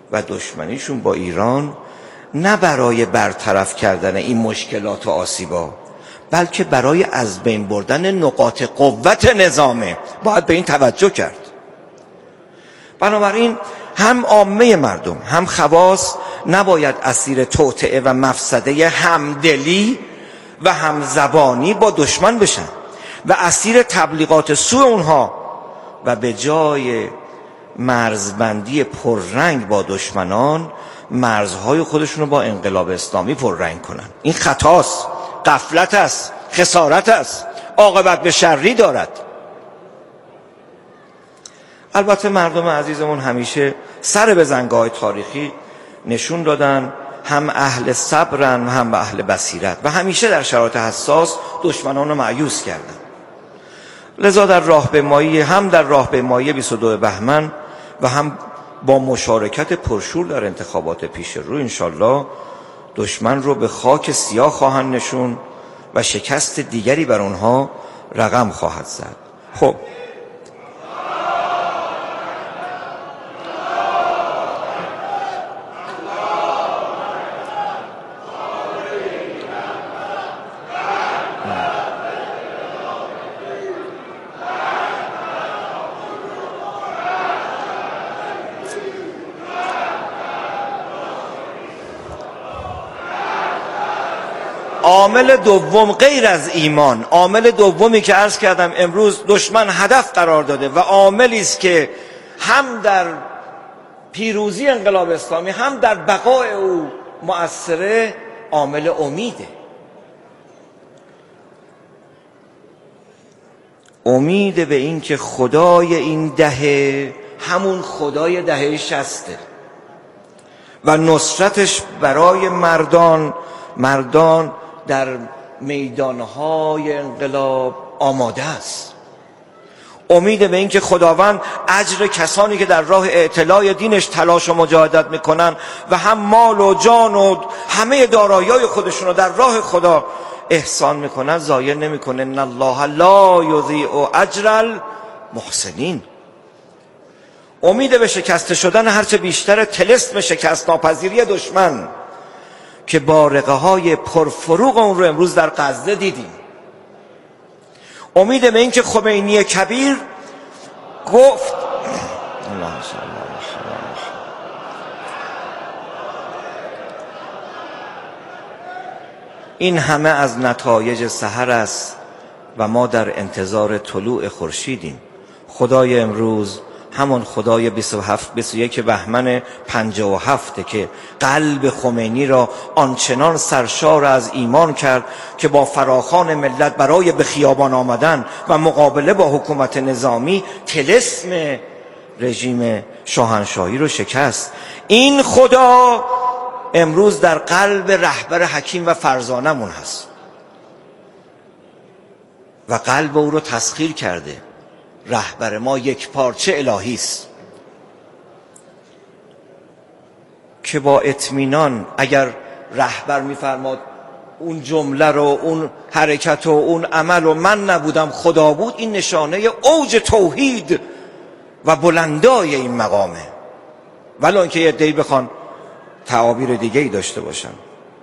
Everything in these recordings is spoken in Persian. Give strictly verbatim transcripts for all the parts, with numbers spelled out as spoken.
و دشمنیشون با ایران نه برای برطرف کردن این مشکلات و آسیبا، بلکه برای از بین بردن نقاط قوت نظامه. باید به این توجه کرد. بنابراین هم عامه مردم هم خواص نباید اسیر توطئه و مفسده همدلی و همزبانی با دشمن بشن و اسیر تبلیغات سوء اونها و به جای مرزبندی پررنگ با دشمنان مرزهای خودشون رو با انقلاب اسلامی پررنگ کنن. این خطاست، غفلت است، خسارت است، عاقبت به شری دارد. البته مردم عزیزمون همیشه سر به زنگاه تاریخی نشون دادن هم اهل صبرن هم اهل بصیرت و همیشه در شرایط حساس دشمنان رو مأیوس کردن. لذا در راهپیمایی هم در راهپیمایی بیست و دو بهمن و هم با مشارکت پرشور در انتخابات پیش رو انشالله دشمن رو به خاک سیاه خواهند نشون و شکست دیگری بر اونها رقم خواهد زد. خب عامل دوم غیر از ایمان، عامل دومی که عرض کردم امروز دشمن هدف قرار داده و عاملی است که هم در پیروزی انقلاب اسلامی هم در بقای او مؤثره، عامل امیده. امید به این که خدای این دهه همون خدای دهه شسته و نصرتش برای مردان مردان در میدانهای انقلاب آماده است. امید به این که خداوند اجر کسانی که در راه اعتلاع دینش تلاش و مجاهدت میکنن و هم مال و جان و همه دارایی‌های خودشون رو در راه خدا احسان میکنن ضایع نمیکنه. ان الله لا یضیع اجر المحسنین. امید به شکست شدن هرچه بیشتر طلسم شکست ناپذیری دشمن که بارقه های پرفروغ اون رو امروز در غزه دیدیم. امید به این که خمینی کبیر گفت این همه از نتایج سحر است و ما در انتظار طلوع خورشیدیم. خدای امروز همون خدای بیست و هفت بیست و یک بهمن پنجاه و هفت که قلب خمینی را آنچنان سرشار از ایمان کرد که با فراخوان ملت برای به خیابان آمدن و مقابله با حکومت نظامی طلسم رژیم شاهنشاهی رو شکست. این خدا امروز در قلب رهبر حکیم و فرزانمون هست و قلب او رو تسخیر کرده. رهبر ما یک پارچه الهی است که با اطمینان اگر رهبر میفرماد اون جمله رو، اون حرکت و اون عمل و من نبودم خدا بود، این نشانه اوج توحید و بلندای این مقامه. ولی اینکه یه عده‌ای بخوان تعابیر دیگه ای داشته باشن.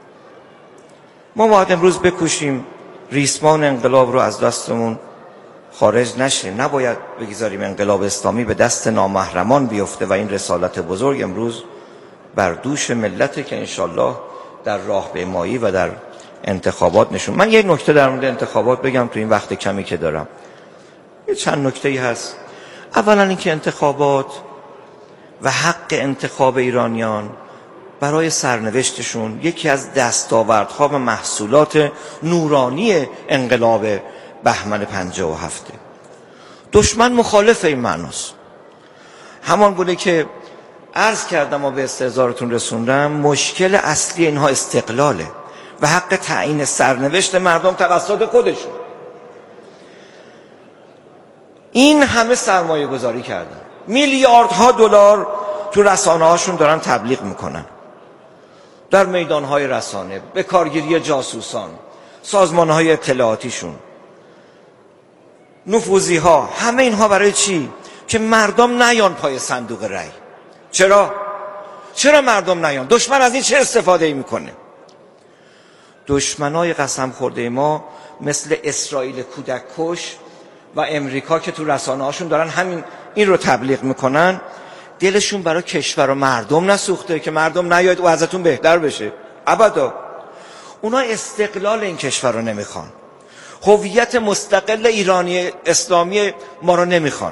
ما باید امروز بکوشیم ریسمان انقلاب رو از دستمون خارج نشه. نباید بگذاریم انقلاب اسلامی به دست نامحرمان بیفته و این رسالت بزرگ امروز بر دوش ملت که انشالله در راهپیمایی و در انتخابات نشون. من یک نکته در مورد انتخابات بگم تو این وقت کمی که دارم. یه چند نکته‌ای هست. اولا اینکه انتخابات و حق انتخاب ایرانیان برای سرنوشتشون یکی از دستاوردها و محصولات نورانی انقلاب بهمن پنجاه و هفته. دشمن مخالف این معناست. همان گونه که عرض کردم و به استحضارتون رسوندم، مشکل اصلی اینها استقلاله و حق تعیین سرنوشت مردم توسط خودشون. این همه سرمایه گذاری کردن، میلیاردها دلار تو رسانه هاشون دارن تبلیغ میکنن، در میدان های رسانه، به کارگیری جاسوسان، سازمان های اطلاعاتیشون، نفوذی ها. همه اینها برای چی؟ که مردم نیان پای صندوق رای. چرا؟ چرا مردم نیان؟ دشمن از این چه استفاده ای میکنه؟ دشمنای قسم خورده ما مثل اسرائیل کودک کش و امریکا که تو رسانه هاشون دارن همین این رو تبلیغ میکنن، دلشون برای کشور و مردم نسوخته که مردم نیاید و ازتون بهتر بشه. ابدا. اونا استقلال این کشور رو نمیخوان، هویت مستقل ایرانی اسلامی ما رو نمیخوان.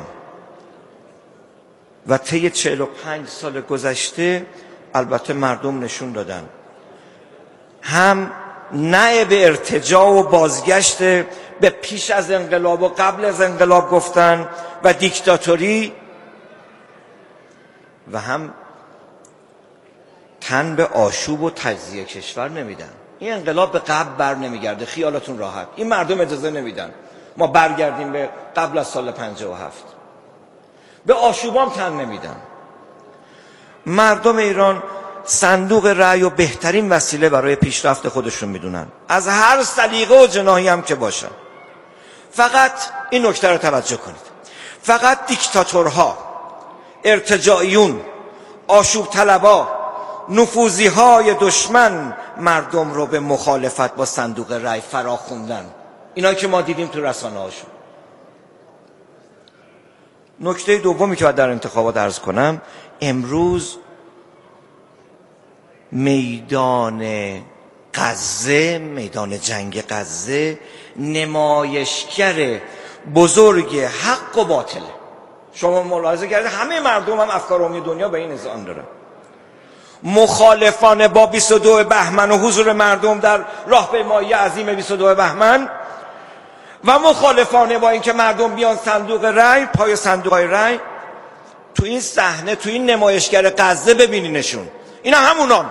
و طی چهل و پنج سال گذشته البته مردم نشون دادن هم نه به ارتجاع و بازگشت به پیش از انقلاب و قبل از انقلاب گفتن و دیکتاتوری، و هم تن به آشوب و تجزیه کشور نمیدن. این انقلاب به قبل بر نمیگرده، خیالتون راحت. این مردم اجازه نمیدن ما برگردیم به قبل از سال پنجاه و هفت. به آشوبام تن نمیدن. مردم ایران صندوق رأی و بهترین وسیله برای پیشرفت خودشون میدونن، از هر سلیقه و جناحی هم که باشن. فقط این نکته رو توجه کنید، فقط دیکتاتورها، ارتجاعیون، آشوب طلبا، نفوذی های دشمن مردم رو به مخالفت با صندوق رأی فرا خوندن. اینا که ما دیدیم تو رسانه هاشون. نکته دومی که باید در انتخابات عرض کنم، امروز میدان غزه، میدان جنگ غزه نمایشگر بزرگ حق و باطله. شما ملاحظه کردید همه مردم هم افکار عمومی دنیا به این اذعان دارن. مخالفان با بیست و دو بهمن و حضور مردم در راهپیمایی عظیم بیست و دو بهمن و مخالفان با اینکه مردم بیان صندوق رأی، پای صندوق رأی، تو این صحنه، تو این نمایشگر غزه ببینینشون. اینا همونان.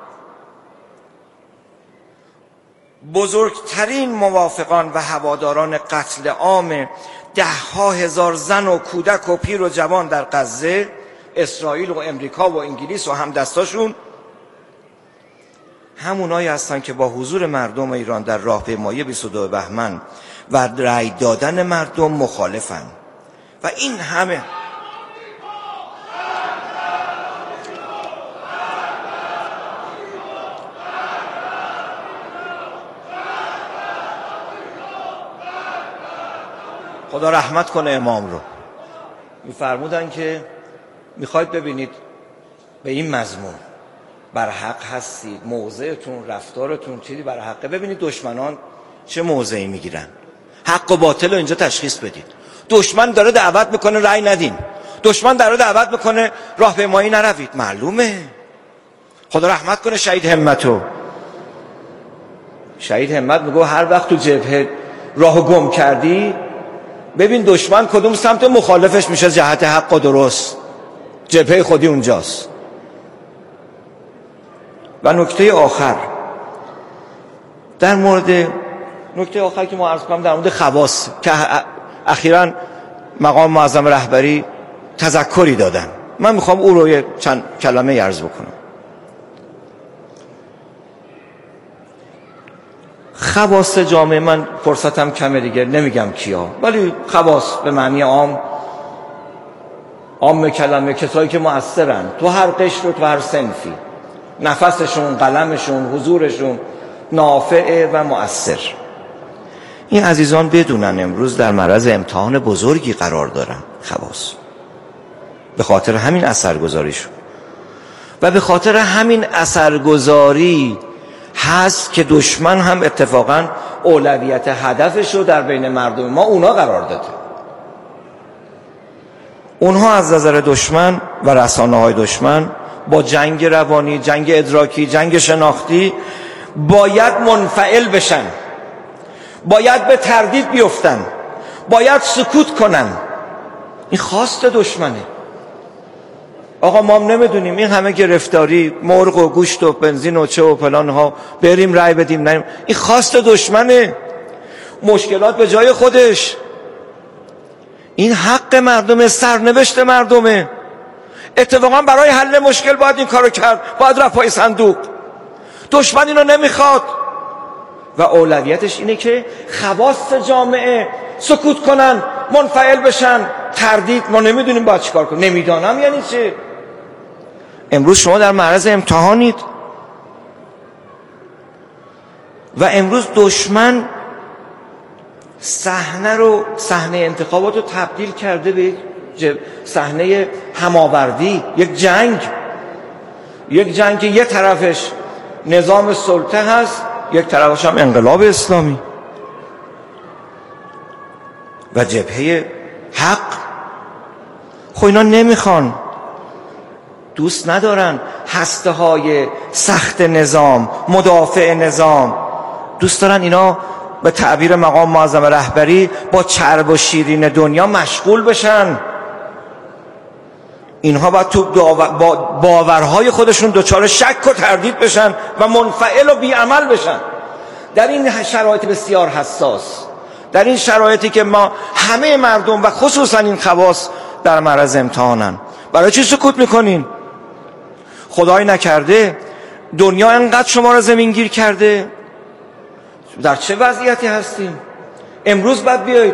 بزرگترین موافقان و هواداران قتل عام ده ها هزار زن و کودک و پیر و جوان در غزه، اسرائیل و امریکا و انگلیس و همدستاشون، همونایی هستن که با حضور مردم ایران در راهپیمایی بیست و دو بهمن و رأی دادن مردم مخالفن. و این همه خدا رحمت کنه امام رو، میفرمودن که میخواید ببینید به این مضمون بر حق هستید، موضعتون، رفتارتون چیزی بر حقه، ببینید دشمنان چه موضعی میگیرن، حق و باطل رو اینجا تشخیص بدید. دشمن داره دعوت میکنه رأی ندین، دشمن داره دعوت میکنه راهپیمایی نروید، معلومه. خدا رحمت کنه شهید همتو. شهید همت میگه هر وقت تو جبهه راهو گم کردی، ببین دشمن کدوم سمت مخالفش میشه جهت حق و درست، جبهه خودی اونجاست. و نکته آخر در مورد نکته آخر که ما عرض کنم در مورد خواص که اخیراً مقام معظم رهبری تذکری دادن، من میخوام او رو چند کلمه عرض بکنم. خواص جامعه، من فرصتم کمه دیگه نمیگم کیا، ولی خواص به معنی عام، عام کلمه کسایی که مؤثرن تو هر قشر و تو هر صنفی، نفسشون، قلمشون، حضورشون نافع و مؤثر. این عزیزان بدونن امروز در معرض امتحان بزرگی قرار دارن خواص، به خاطر همین اثرگذاریشون و به خاطر همین اثرگذاری هست که دشمن هم اتفاقا اولویت هدفش رو در بین مردم ما اونا قرار داده. اونها از نظر دشمن و رسانه‌های دشمن با جنگ روانی، جنگ ادراکی، جنگ شناختی باید منفعل بشن، باید به تردید بیفتن، باید سکوت کنن. این خواست دشمنه. آقا ما هم نمیدونیم این همه گرفتاری، مرغ و گوشت و بنزین و چه و فلان ها، بریم رای بدیم نریم، این خواست دشمنه. مشکلات به جای خودش، این حق مردمه، سرنوشت مردمه. اتفاقا برای حل مشکل باید این کارو کرد، باید رفت پای صندوق. دشمن اینو نمیخواد و اولویتش اینه که خواص جامعه سکوت کنن، منفعل بشن، تردید. ما نمیدونیم باید چیکار کنیم، نمیدانم یعنی چه. امروز شما در معرض امتحانید و امروز دشمن صحنه رو صحنه انتخابات رو تبدیل کرده به صحنه هماوردی، یک جنگ، یک جنگ که یک طرفش نظام سلطه هست، یک طرفش هم انقلاب اسلامی و جبهه حق. خب اینا نمیخوان، دوست ندارن هسته های سخت نظام، مدافع نظام، دوست دارن اینا به تعبیر مقام معظم رهبری با چرب و شیرین دنیا مشغول بشن. اینها باید تو با باورهای خودشون دچار شک و تردید بشن و منفعل و بیعمل بشن. در این شرایط بسیار حساس، در این شرایطی که ما همه مردم و خصوصا این خواص در معرض امتحانن، برای چی سکوت میکنین؟ خدای نکرده دنیا انقدر شما را زمینگیر کرده، در چه وضعیتی هستیم؟ امروز باید بیایید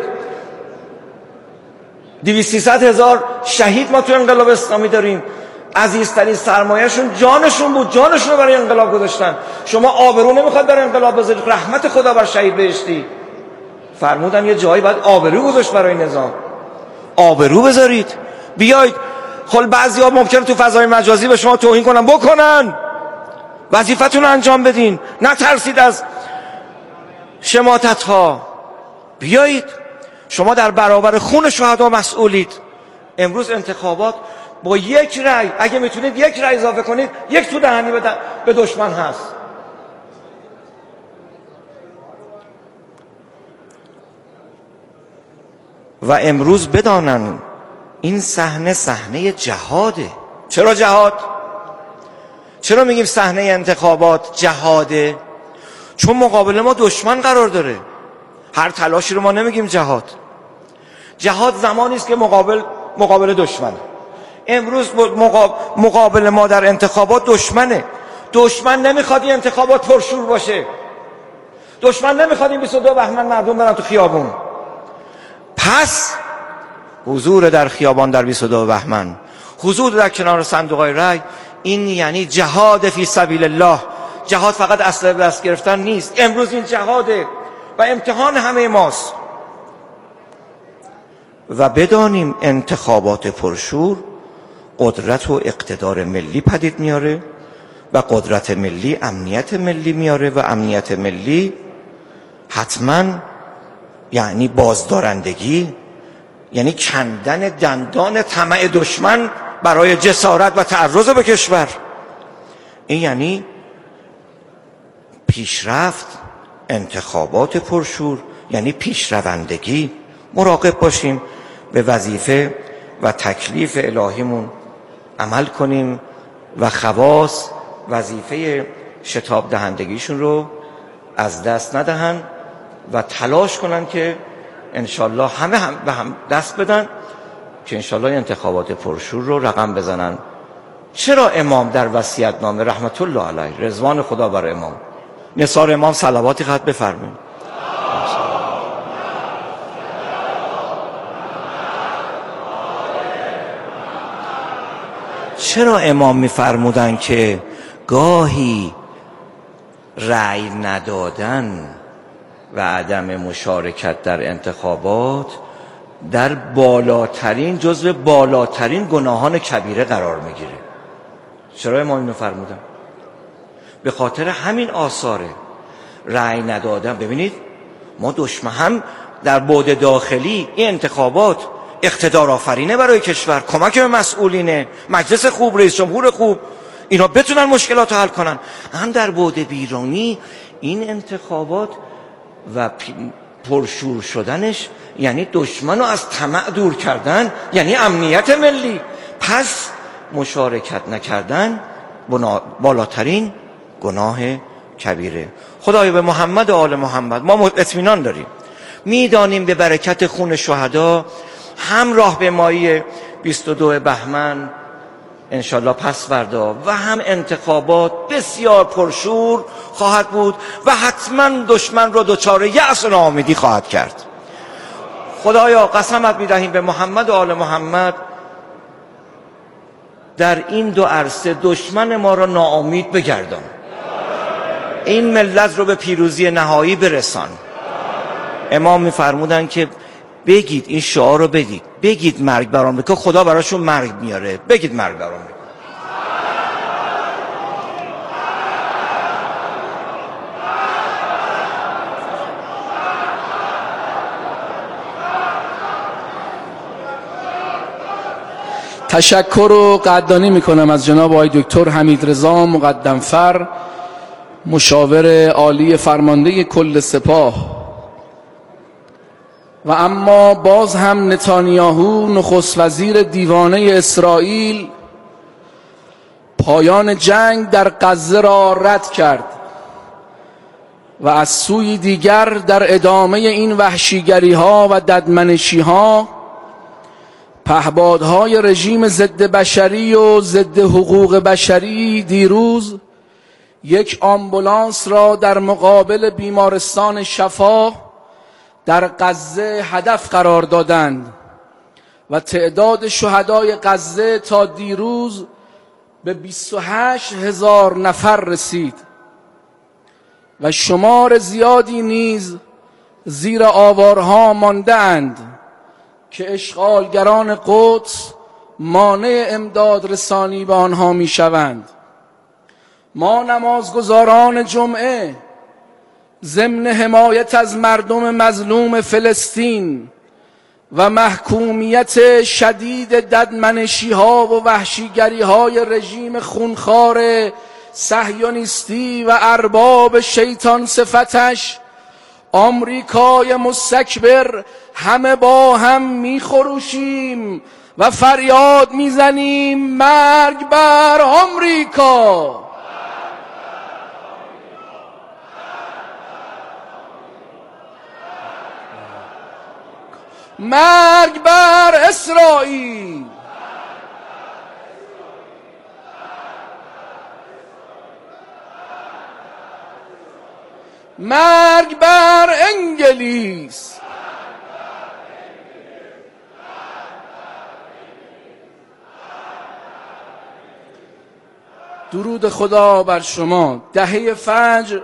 دویست سیصد هزار شهید ما تو انقلاب اسلامی داریم، عزیزترین سرمایهشون جانشون بود، جانشون رو برای انقلاب گذاشتن. شما آبرو نمیخواد برای انقلاب بذارید؟ رحمت خدا بر شهید بهشتی، فرمودن یه جایی باید آبرو گذاشت برای نظام، آبرو بذارید. بیایید خل بعضی‌ها ممکنه تو فضای مجازی به شما توهین کنن، بکنن، وظیفتون رو انجام بدین، نترسید از شماتت‌ها. بیایید شما در برابر خون شهدا مسئولید. امروز انتخابات با یک رأی، اگه میتونید یک رأی اضافه کنید، یک تو دهنی به دشمن هست. و امروز بدانن این صحنه صحنه جهاده. چرا جهاد؟ چرا میگیم صحنه انتخابات جهاده؟ چون مقابل ما دشمن قرار داره. هر تلاشی رو ما نمیگیم جهاد. جهاد زمانی است که مقابل مقابل دشمن. امروز مقابل ما در انتخابات دشمنه. دشمن نمیخواد این انتخابات پرشور باشه. دشمن نمیخواد این بیست و دو بهمن مردم برن تو خیابون. پس حضور در خیابان در بیست و دو بهمن، حضور در کنار صندوق‌های رای، این یعنی جهاد فی سبیل الله. جهاد فقط اسلحه به دست گرفتن نیست. امروز این جهاده و امتحان همه ماست. و بدانیم انتخابات پرشور قدرت و اقتدار ملی پدید میاره و قدرت ملی امنیت ملی میاره و امنیت ملی حتما یعنی بازدارندگی، یعنی کندن دندان طمع دشمن برای جسارت و تعرض به کشور. این یعنی پیشرفت. انتخابات پرشور یعنی پیشروندگی. مراقب باشیم، به وظیفه و تکلیف الهیمون عمل کنیم و خواص وظیفه شتاب دهندگیشون رو از دست ندهن و تلاش کنن که انشالله همه هم به هم دست بدن که انشالله انتخابات پرشور رو رقم بزنن. چرا امام در وصیت‌نامه رحمت الله علیه، رضوان خدا بر امام، نثار امام صلواتی خط بفرمایید. چرا امام می‌فرمودن که گاهی رأی ندادن و عدم مشارکت در انتخابات در بالاترین جزو بالاترین گناهان کبیره قرار میگیره؟ چرا امام اینو فرمودن؟ به خاطر همین آثاره. رأی ندادن. ببینید ما دشمن هم در بعد داخلی این انتخابات اقتدار آفرینه برای کشور، کمک به مسئولینه، مجلس خوب، رئیس جمهور خوب، اینا بتونن مشکلات رو حل کنن. هم در بعد بیرونی این انتخابات و پرشور شدنش یعنی دشمن رو از طمع دور کردن، یعنی امنیت ملی. پس مشارکت نکردن بالاترین گناه کبیره. خدایا به محمد و آل محمد ما اطمینان داریم، میدانیم به برکت خون شهدا هم راه به مایی بیست و دو بهمن انشالله پس فردا و هم انتخابات بسیار پرشور خواهد بود و حتما دشمن رو دچار یأس و ناامیدی خواهد کرد. خدایا قسمت میدهیم به محمد و آل محمد در این دو عرصه دشمن ما را ناامید بگردان، این ملت رو به پیروزی نهایی برسان. امام میفرمودن که بگید این شعار رو بگید، بگید مرگ بر آمریکا، خدا براشون مرگ میاره، بگید مرگ بر آمریکا. تشکر و قدردانی میکنم از جناب آقای دکتر حمیدرضا مقدمفر، مشاور عالی فرمانده کل سپاه. و اما باز هم نتانیاهو نخست وزیر دیوانه اسرائیل پایان جنگ در غزه را رد کرد و از سوی دیگر در ادامه این وحشیگری ها و ددمنشی ها پهپادهای رژیم ضد بشری و ضد حقوق بشری دیروز یک آمبولانس را در مقابل بیمارستان شفا در غزه هدف قرار دادند و تعداد شهدای غزه تا دیروز به بیست و هشت هزار نفر رسید و شمار زیادی نیز زیر آوارها مانده اند که اشغالگران قدس مانع امداد رسانی به آنها می شوند. ما نمازگزاران جمعه ضمن حمایت از مردم مظلوم فلسطین و محکومیت شدید ددمنشی ها و وحشیگری های رژیم خونخوار صهیونیستی و ارباب شیطان صفتش آمریکای مستکبر همه با هم میخروشیم و فریاد میزنیم مرگ بر آمریکا، مرگ بر اسرائیل، مرگ بر انگلیس. درود خدا بر شما. دهه فجر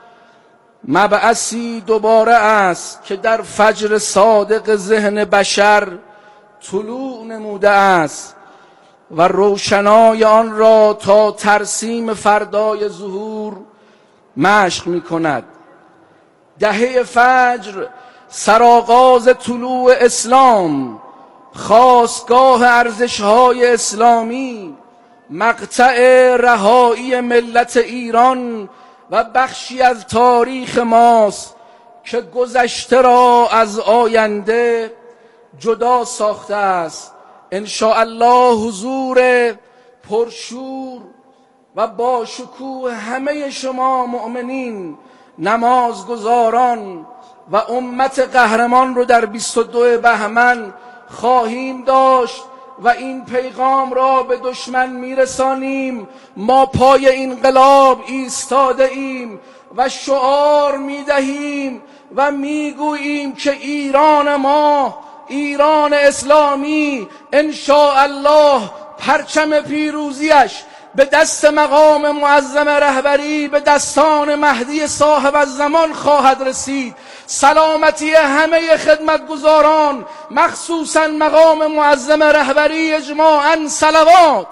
مبعثی دوباره است که در فجر صادق ذهن بشر طلوع نموده است و روشنای آن را تا ترسیم فردای ظهور مشق می کند. دهه فجر سرآغاز طلوع اسلام، خاستگاه ارزش‌های اسلامی، مقطع رهایی ملت ایران و بخشی از تاریخ ماست که گذشته را از آینده جدا ساخته است. ان شاء الله حضور پرشور و با شکوه همه شما مؤمنین، نمازگزاران و امت قهرمان رو در بیست و دو بهمن خواهیم داشت و این پیغام را به دشمن میرسانیم. ما پای انقلاب ایستاده ایم و شعار میدهیم و میگوییم که ایران ما، ایران اسلامی، ان شاء الله پرچم پیروزیش به دست مقام معظم رهبری به دستان مهدی صاحب الزمان خواهد رسید. سلامتی همه خدمتگزاران، مخصوصا مقام معظم رهبری، اجماعاً صلوات.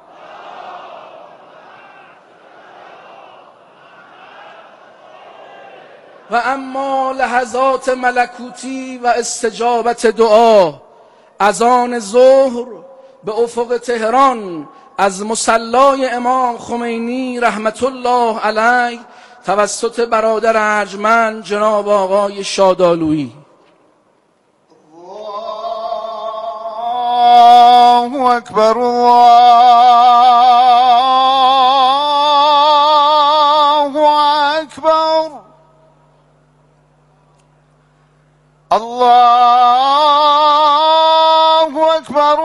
و اما لحظات ملکوتی و استجابت دعا. اذان ظهر به افق تهران از مصلای امام خمینی رحمت الله علیه توسط برادر ارجمند جناب آقای شادالویی. الله اکبر، الله اکبر، الله اکبر،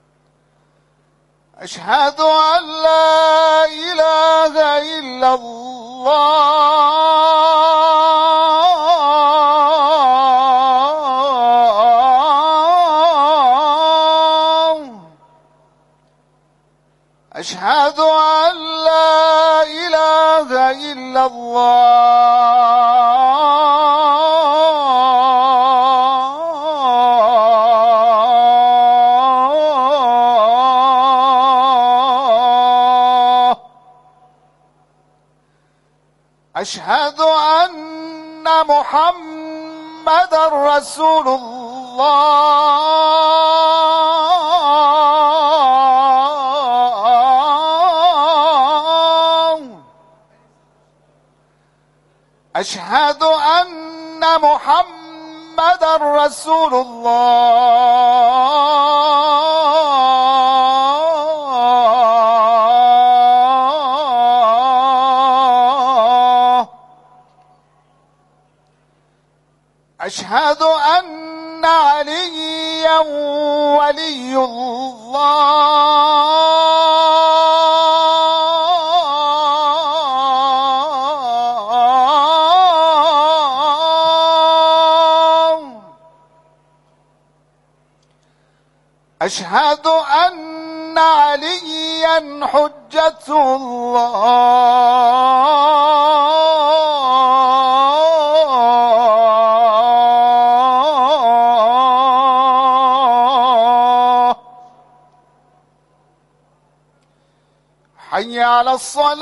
أشهد أن لا إله إلا الله أشهد أن لا إله إلا الله. أشهد أن محمدا رسول الله. أشهد أن محمدا رسول الله. أشهد أن عليا ولي الله. أشهد أن عليا حجة الله. حي على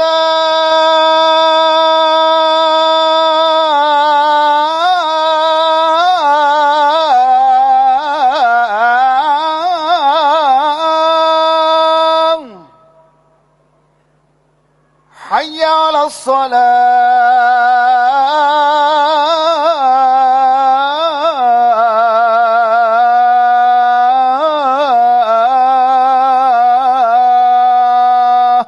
الصلاة. حي على الصلاة.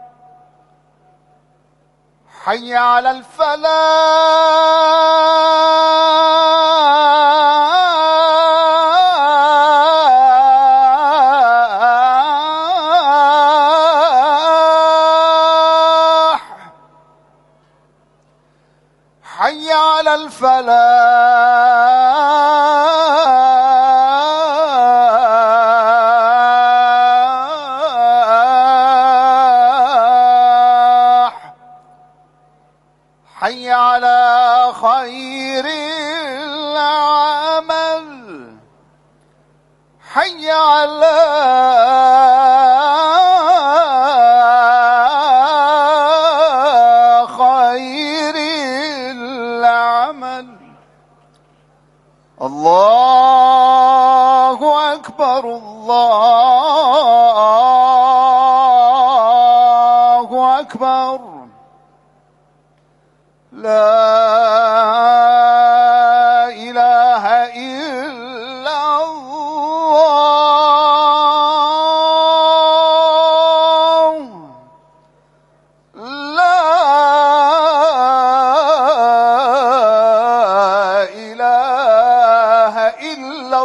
حي على الفلاح. حي على الفلاح. حي على خير العمل. حي على خير العمل. الله أكبر الله أكبر. لا إله إلا الله. لا إله إلا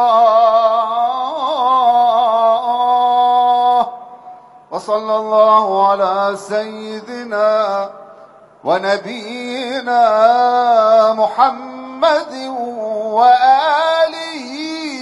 الله. وصلى الله على سيدنا ونبينا محمد وآله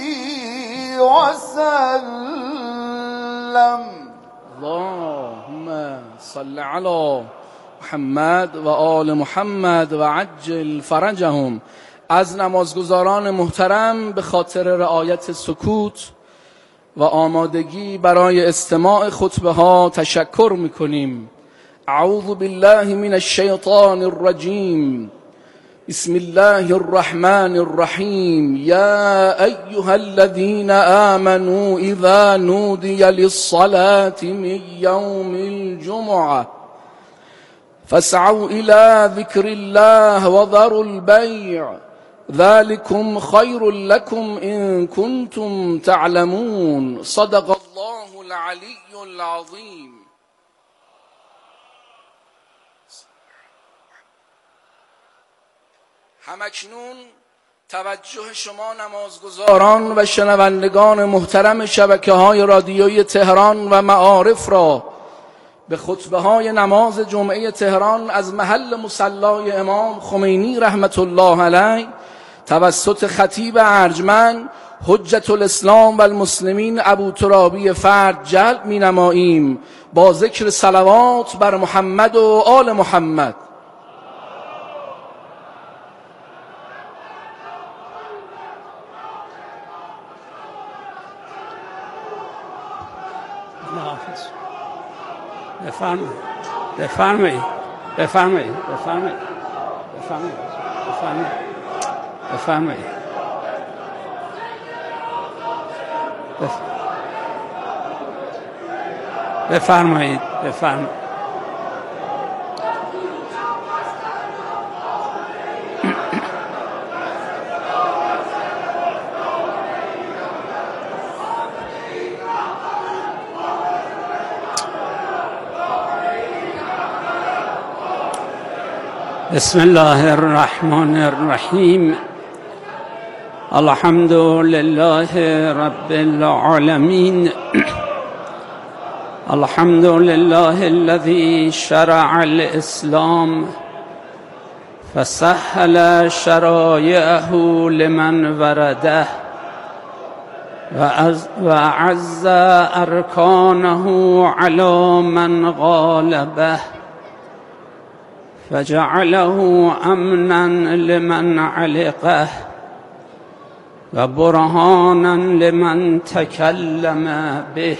وسلم. اللهم صل على محمد و آل محمد و عجل فرجهم. از نمازگزاران محترم به خاطر رعایت سکوت و آمادگی برای استماع خطبه ها تشکر میکنیم. اعوذ بالله من الشیطان الرجیم. بسم الله الرحمن الرحیم. یا ایها الذین آمنوا اذا نودی للصلاة من یوم الجمعة فاسعوا إلى ذكر الله وذروا البيع ذلكم خير لكم إن كنتم تعلمون. صدق الله العلي العظيم. همکنون توجه شما نمازگزاران و شنوندگان محترم شبکه‌های رادیویی تهران و معارف را به خطبه‌های نماز جمعه تهران از محل مصلی امام خمینی رحمت الله علیه توسط خطیب ارجمند حجت الاسلام و المسلمین ابو ترابی فرد جلب می نماییم با ذکر صلوات بر محمد و آل محمد. بفرمایید بفرمایید بفرمایید بفرمایید بفرمایید بفرمایید بفرمایید بفرمایید بسم الله الرحمن الرحیم. الحمد لله رب العالمین. الحمد لله الذي شرع الاسلام فسهل شرائعه لمن ورده وأعز أركانه على من غالبه فجعله أمنا لمن علقه وبرهانا لمن تكلم به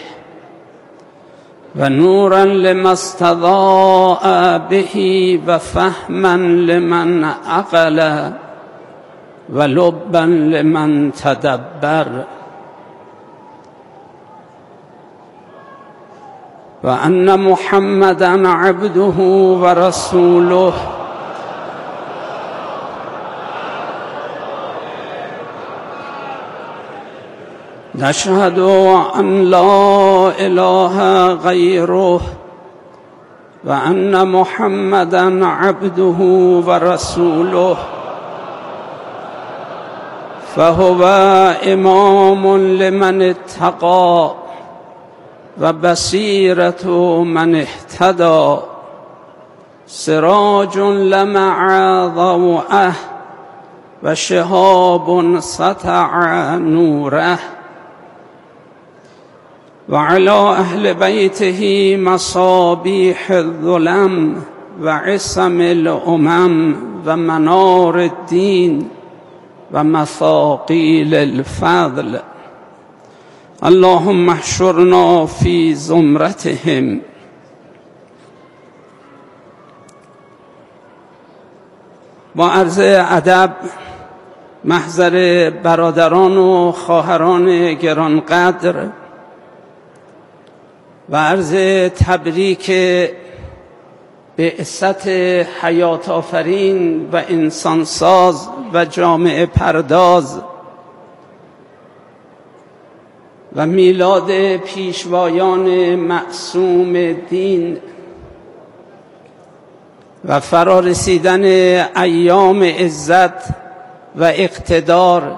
ونورا لما استضاء به وفهما لمن عقل ولبا لمن تدبر وأن محمدا عبده ورسوله نشهد أن لا إله غيره وأن محمدا عبده ورسوله فهو إمام لمن اتقى وبصيرة من اهتدى سراج لمع ضوءه وشهاب سطع نوره وعلى أهل بيته مصابيح الظلم وعصم الأمم ومنار الدين ومثاقيل الفضل اللهم احشرنا في زمرتهم. با عرض ادب محضر برادران و خواهران گرانقدر و عرض تبریک بعثت حیات آفرین و انسانساز و جامعه پرداز و میلاد پیشوایان معصوم دین و فرارسیدن ایام عزت و اقتدار،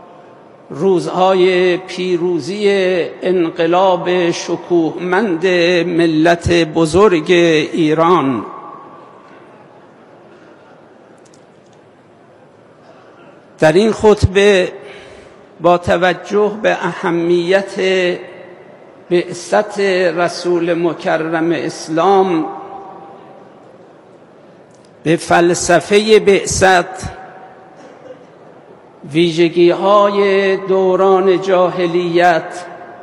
روزهای پیروزی انقلاب شکوهمند ملت بزرگ ایران. در این خطبه با توجه به اهمیت بعثت رسول مکرم اسلام، به فلسفه بعثت، ویژگی‌های دوران جاهلیت،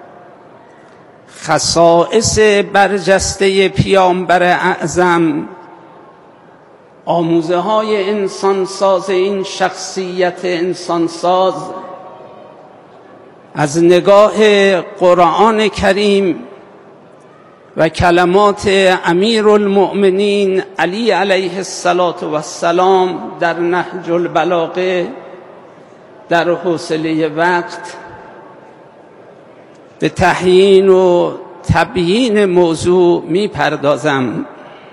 خصائص برجسته پیامبر اعظم، آموزه‌های انسانساز این شخصیت انسانساز از نگاه قرآن کریم و کلمات امیر المؤمنین علی علیه السلام در نهج البلاغه در حوصله وقت به تحیین و تبیین موضوع می پردازم.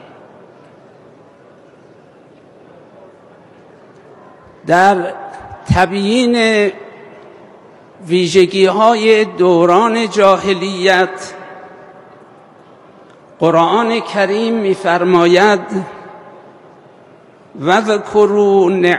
در تبیین ویژگی‌های دوران جاهلیت قرآن کریم می‌فرماید و ذکروا